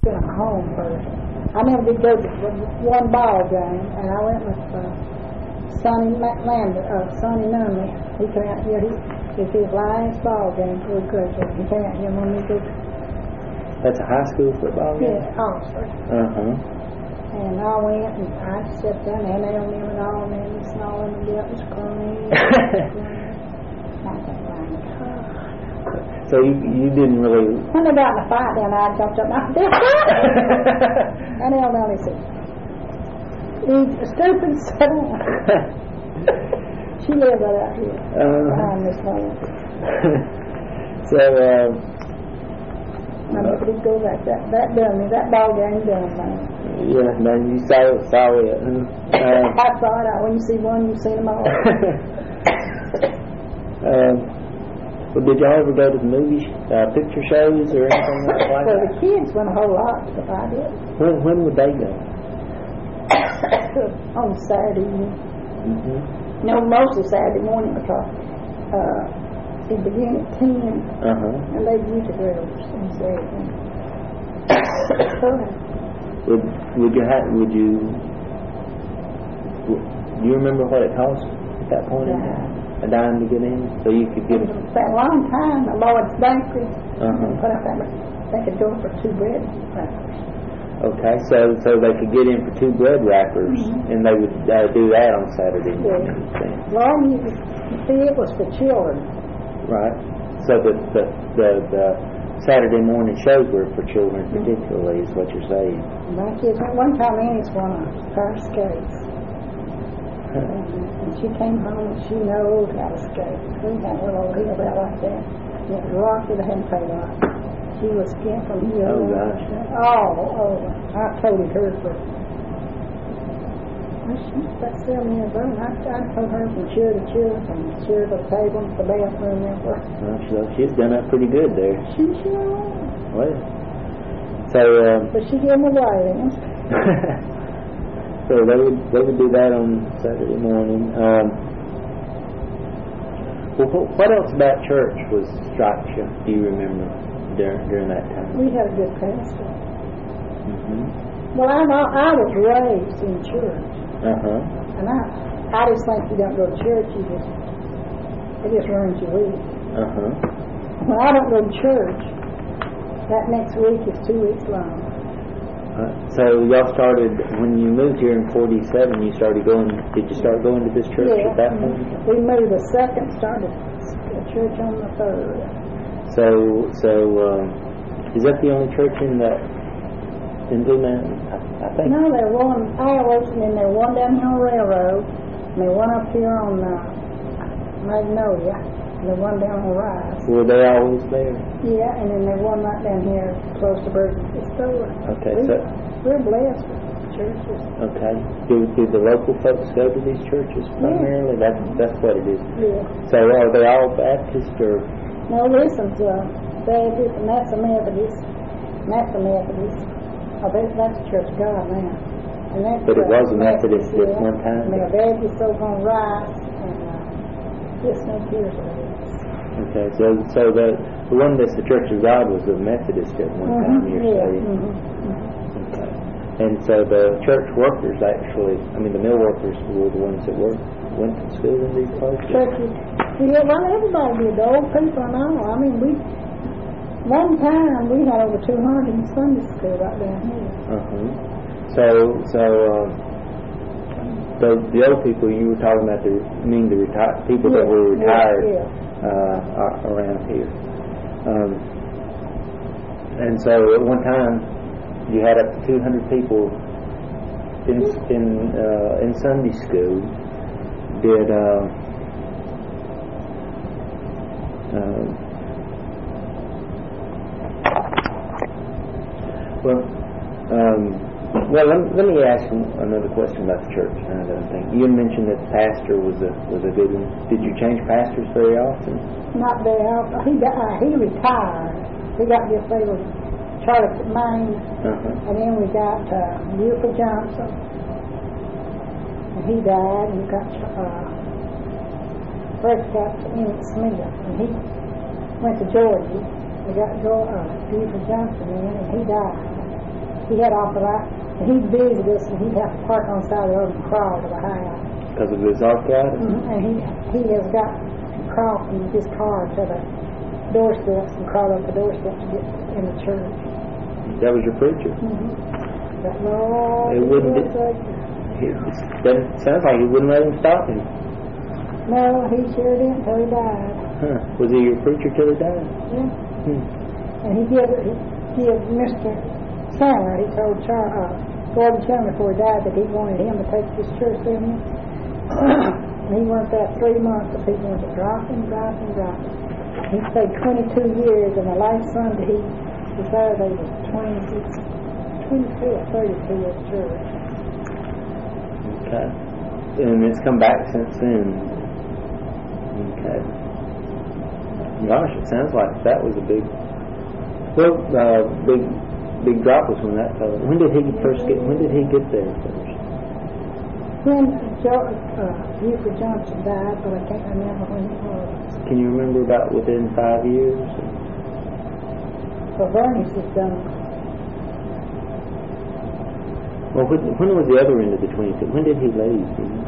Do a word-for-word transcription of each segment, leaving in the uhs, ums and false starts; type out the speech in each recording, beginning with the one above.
been a home first. I never did go to one ball game, and I went with uh, Sonny Lander, uh, Sonny Nunley. He came out here. He it's his last ball game before he graduated. He came out here when we go. That's a high school football game? Yeah, Oxford. Uh-huh. And I went, and I sat down there, and they don't even all men, and snarling, and it was crying. I thought, my God. So you, you didn't really... When they got in a fight, then I jumped up, and I said, and they all only said, "You stupid son." She lived right out here, uh, behind this home. So, uh... I never did go back. That, that done me. That ball game done, man. Yeah, no, you saw, saw it. Uh, I saw it. When you see one, you've seen them all. um, well, did y'all ever go to the movies, uh, picture shows, or anything like that? Well, the kids went a whole lot, but I did. When, when would they go? On Saturday evening. Mm-hmm. No, mostly Saturday morning because uh, it began at ten, uh-huh. and they used to girls and Saturday. Would would you have would you would, do you remember what it cost at that point in time? A dime to get in, so you could get. It was a long time. The Lord's Bakery. Uh-huh. Put up that. They could go for two bread wrappers. Okay, so so they could get in for two bread wrappers, mm-hmm. and they would uh, do that on Saturday morning. Yeah. Well, you see, it was for children. Right. So the the the, the Saturday morning shows were for children, particularly, is what you're saying. My kids went one time. Annie's one of her skates. Huh. And she came home and she knows how to skate. We had a little hill out like that. It was rocky, they hadn't paid off. She was skiing from here. Oh, gosh. All over. I told her for. Well, she's about seven years old. I, I told her from chair to chair, from chair to the table, to the bathroom, and for. Well, so she's done up pretty good there. She sure. Well. So. Um, but she gave me away then. So they would they would do that on Saturday morning. Um, well, what else about church was strike you? Do you remember during during that time? We had a good pastor. Mm-hmm. Well, I I was raised in church. Uh huh. And I I just think you don't go to church. You just it just ruins your week. Uh huh. When I don't go to church, that next week is two weeks long. Uh, so y'all started when you moved here in forty-seven. You started going. Did you start going to this church yeah. at that point? We moved the second, started a church on the third. So, so um, is that the only church in that in Blue Mountain? I, I think. No, there was one in Iowa, and then there was one down here on the railroad, and there one up here on uh, Magnolia, and there one down on Rise. Were they always there? Yeah, and then there one right down here close to Burgundy Store. Okay, we, so we're blessed with churches. okay. Do do the local folks go to these churches primarily? Yeah. That's that's what it is. Yeah. So are they all Baptist or? No, listen to uh, Baptist, and that's a Methodist, and that's a Methodist. Oh, that, that's the Church of God now. And that's, But it uh, was a Methodist yeah. at one time. And they're Baptist over on Rice, and uh, this no here's what it is. Okay, so so the the one that's the Church of God was a Methodist at one Mm-hmm. time. You're Yeah. saying. Mm-hmm. Okay. And so the church workers actually, I mean the mill workers were the ones that worked went to school in these places. Churches. Yeah, well, everybody did. The old people and all. I mean, we one time we had over two hundred in Sunday school right down here. Uh huh. So so. Uh, So the old people you were talking about, the I mean the retired people yeah, that were retired yeah, yeah. Uh, are around here, um, and so at one time you had up to two hundred people in in uh, in Sunday school. Did uh, uh, well. Um, Well, let, let me ask you another question about the church. Now that I'm thinking, you mentioned that the pastor was a was a good one. Did you change pastors very often? Not very often. He got, uh, he retired. We got this little Charlie Maine, Uh-huh. and then we got uh, Buford Johnson, and he died. And we got uh, first got Emmett Smith, and he went to Georgia. We got uh, Buford Johnson in, and he died. he had arthritis. He'd visit us, and he'd have to park on the side of the road and crawl to the house. Because of his arthritis? Mm-hmm. And he he has got to crawl from his car to the doorsteps and crawl up the doorsteps to get in the church. That was your preacher? Mm-hmm. That Lord, it wouldn't. It, it doesn't sounds like he wouldn't let him stop him. No, he sure didn't until he died. Huh? Was he your preacher till he died? Yeah. Hmm. And he gave he gave Mister Chandler. He told Char, uh, Gordon Chandler before he died that he wanted him to take this church with him. And he went there three months. The people went dropping, dropping, dropping. He stayed twenty-two years, and the last Sunday he was there. They was twenty-six, twenty-two or thirty-two at church. Okay. And it's come back since then. Okay. Gosh, it sounds like that was a big, well, uh, big, big drop was when that fellow. When did he first get? When did he get there first? When jo- uh, Buford Johnson died, but I can't remember when it was. Can you remember about within five years? So Bernie's has done. Well, when, when was the other end of the twenty-two? When did he leave? You know?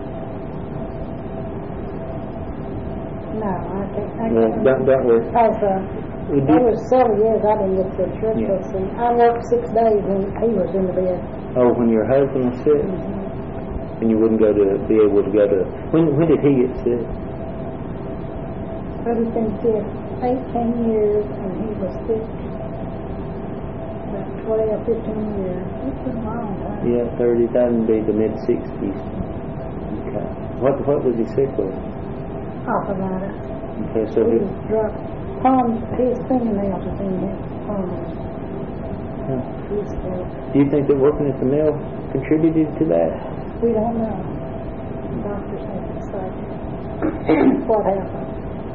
No, I can't. I Well, can't don't, don't worry. Because uh, We there did- was several years I didn't get to the church. Yeah. But see, I worked six days when he was in the bed. Oh, when your husband was sick, Mm-hmm. and you wouldn't go to be able to go to. When when did he get sick? But he's been sick eighteen years, and he was sick about twelve, fifteen years. It's been a long time. Yeah, thirty. That would be the mid sixties. Okay. What what was he sick with? Arthritis. Okay, so He he. was drunk. Palms, his fingernails was in his palms. Huh. He's still. Do you think that working at the mill contributed to that? We don't know. The doctors have to say what happened.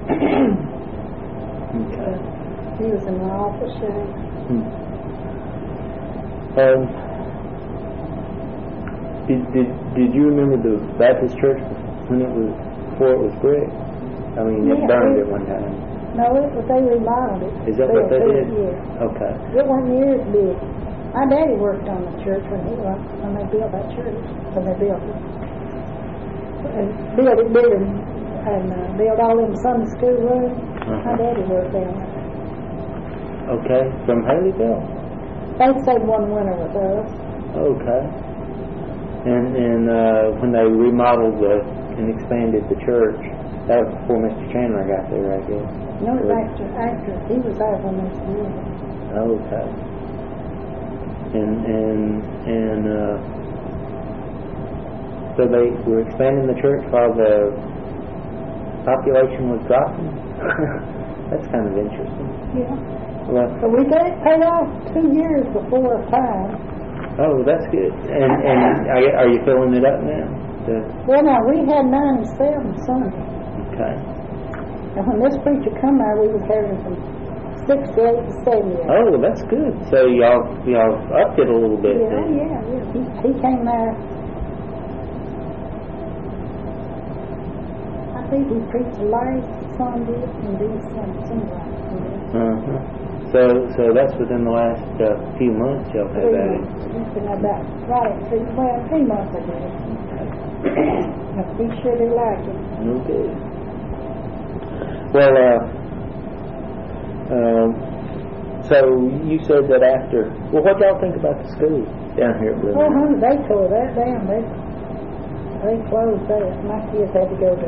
Okay. He was in an awful shape. Hmm. Um. Did, did did you remember the Baptist church when it was before it was brick? I mean, it Yeah, burned we- at one time. No, it was, they remodeled it. Is that what they They- did? Yeah. Okay. It wasn't near as big. My daddy worked on the church when he was, when they built that church, when they built it. And built it bigger and uh, built all them Sunday school rooms. Uh-huh. My daddy worked down there. Okay. From Haleyville. They stayed one winter with us. Okay. And and uh, when they remodeled the and expanded the church, that was before Mister Chandler got there, I guess. No, it was Right. after, after. He was there when they was building. Okay. And and and uh, so they were expanding the church while the population was dropping. That's kind of interesting. Yeah. Well, But we got it paid off two years before time. oh, that's good. And and are, are you filling it up now? The, Well, now, we had ninety-seven Sunday. okay. And when this preacher come there, we was having from sixty-eight to seventy-eight. Oh, well, that's good. So y'all y'all upped it a little bit Yeah, then. yeah, yeah. He, he came there. I think he preached the last Sunday and these Sundays. Seems like Sunday. Uh-huh. So so that's within the last uh, few months y'all have Three added. months. It's been about right at three, well, three months I guess. But he sure do like it. Okay. Well, uh, um, so you said that after. Well, what y'all think about the school down here at Blue? Oh, honey, they tore that down. They they closed that. My kids had to go to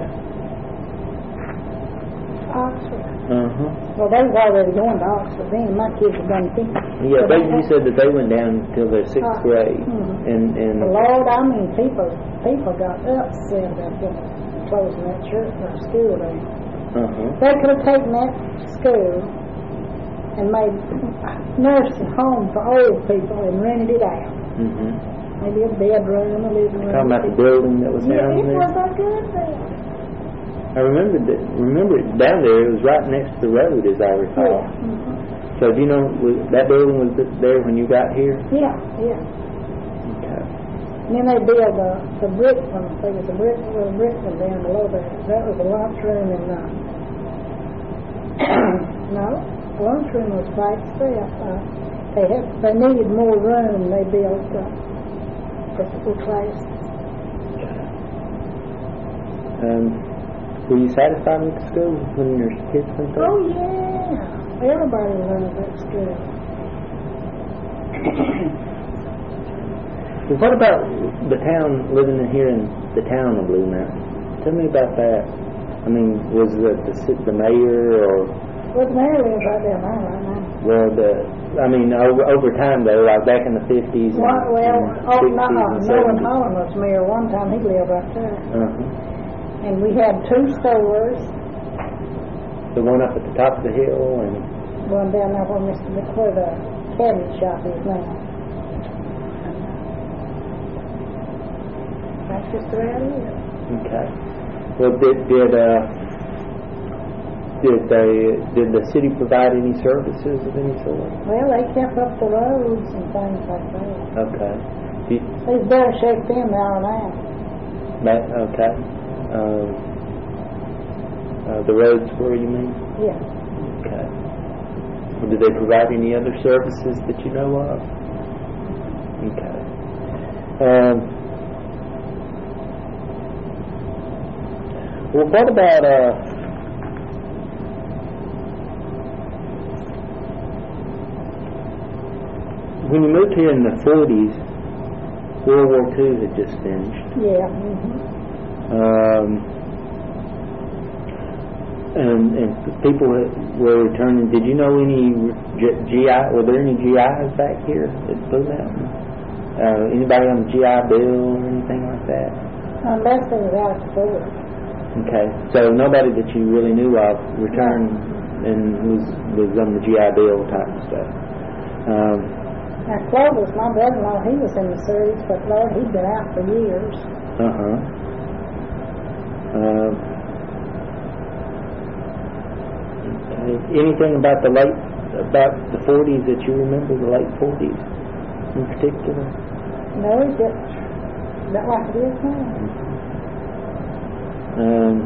Oxford. Uh huh. Well, they was already going to Oxford then. My kids were done thinking. Yeah, they, you said that they went down till their sixth Uh, grade, mhm. and and The Lord, I mean, people people got upset about them closing that church or school down. uh huh. They could have taken that school and made nursing home for old people and rented it out. Mhm. Maybe a bedroom, a living room. Talking about the building that was Yeah, down it there. was a good building. I remember that. Remember it down there. It was right next to the road, as I recall. Yeah. Mhm. So do you know was, that building was there when you got here? Yeah, yeah. Okay. And then they built the, the brick one. There was a brick, little brick one down below there. That was the lunchroom and uh, no, the lunchroom was by itself. Uh, They had, they needed more room. They built uh, physical classes. Um, were you satisfied with the school when your kids went there? Oh yeah, everybody loved that school. Well, what about the town, living in here in the town of Blue Mountain? Tell me about that. I mean, was the the, the mayor or? Well, the mayor lives right there now, right now. Well, the I mean, over, over time though, like back in the fifties and, Well, well and oh, sixties no, no, and Nolan seventies. Holland was mayor one time. He lived right there. Uh-huh. And we had two stores, The one up at the top of the hill and. one down there where Mister Mc- where the cabinet shop is now. That's just the way it is. Okay. Well, did did uh did they did the city provide any services of any sort? Well, they kept up the roads and things like that. Okay. Do you, There's better shape then than are now. ma- okay. Um, uh, the roads were, you mean? Yeah. Okay. Well, did they provide any other services that you know of? Okay. Um, well, what about uh? When you moved here in the forties, World War Two had just finished. Yeah. Mm-hmm. Um, and, and people were returning. Did you know any G I? Were there any G Is back here at Blue Mountain? Uh, anybody on the G I Bill or anything like that? Unless they was out of school. Okay, so nobody that you really knew of returned and was was on the G I Bill type of stuff. Um, Now, Clovis, my brother-in-law, he was in the service, but Lord, he'd been out for years. uh-huh. Um, okay. Anything about the late, about the forties that you remember, the late forties in particular? No, it's just not like it is now. Um,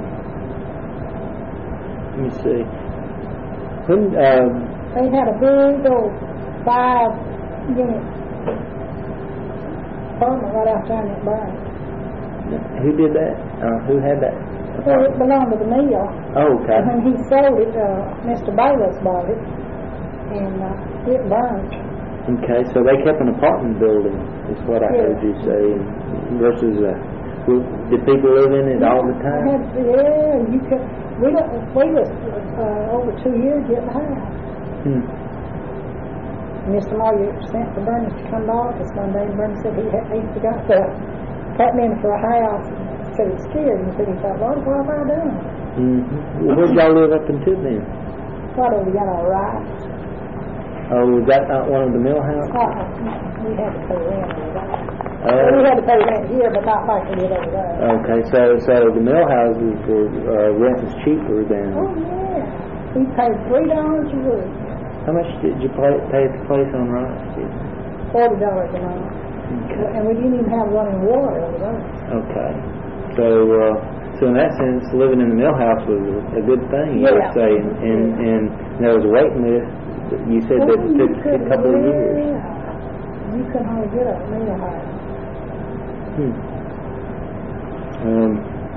let me see. When, um, They had a big old five unit apartment right out there in that barn. who did that? Uh, who had that? Well, it belonged to the mill. Oh, okay. And when he sold it, uh, Mister Bayless bought it, and uh, it burned. Okay, so they kept an apartment building, is what I Yeah. heard you say, versus, uh, w- did people live in it all the We time? had, yeah, you could. We don't. We was uh, over two years getting the house. Hmm. Mister Moyer sent for Bernie to come to office one day, and Bernie said he had, he forgot to cut me in for a house. He said he was scared. He said he thought, Lord, what have I done? Mm-hmm. Well, where'd y'all live up until then? What over yellow rice? Oh, was that not one of the mill houses? Uh-uh. We had to pay rent over there. Oh. Well, we had to pay rent here, but not like we did over there. Okay, so so the mill houses were uh, rent was cheaper than. Oh yeah, we paid three dollars a week, How much did you pay, pay at the place on Rice Street? forty dollars a month, Okay. and we didn't even have running water over there. Okay. So uh, so in that sense, living in the mill house was a, a good thing, you Yeah. would say, and and, and there was a waiting list. You said that it you took a couldn't- couple of years. yeah. You couldn't hardly get a meal house. Hmm. Um,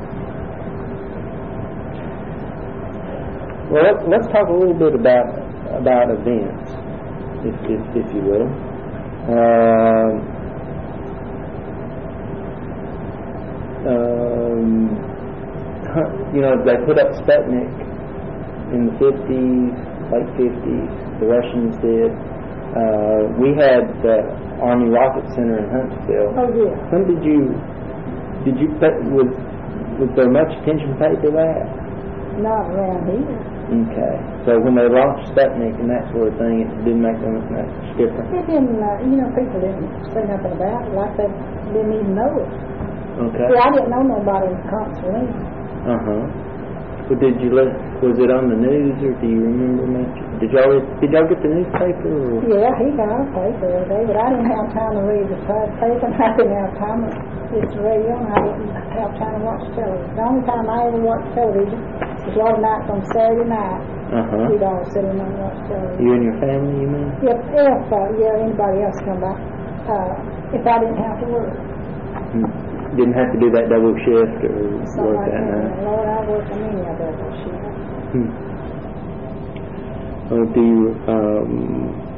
well, let, let's talk a little bit about about events, if if, if you will. Um, um, huh, you know, they put up Sputnik in the fifties, late fifties. The Russians did. Uh, we had the Army Rocket Center in Huntsville. Oh yeah. When did you, did you, pay, was, was there much attention paid to that? Not around here. Okay. So when they launched Sputnik and that sort of thing, it didn't make them much difference? It didn't, uh, you know, people didn't say nothing about it, like they didn't even know it. Okay. See, I didn't know nobody in Consolina. Uh-huh. But did you let, was it on the news or do you remember much? Did y'all, did y'all get the newspaper? Or? Yeah, he got a paper every day, but I didn't have time to read the paper, and I didn't have time to listen to radio, and I didn't have time to watch television. The only time I ever watched television was a lot of nights on Saturday night, Uh-huh. We'd all sit in on that. So You and your family, you mean? if, if uh, yeah, anybody else come by, uh, if I didn't have to work, Hmm. Didn't have to do that double shift or something work like that that. night? Lord, I work a many of those shifts. Hmm. Well, do you, um,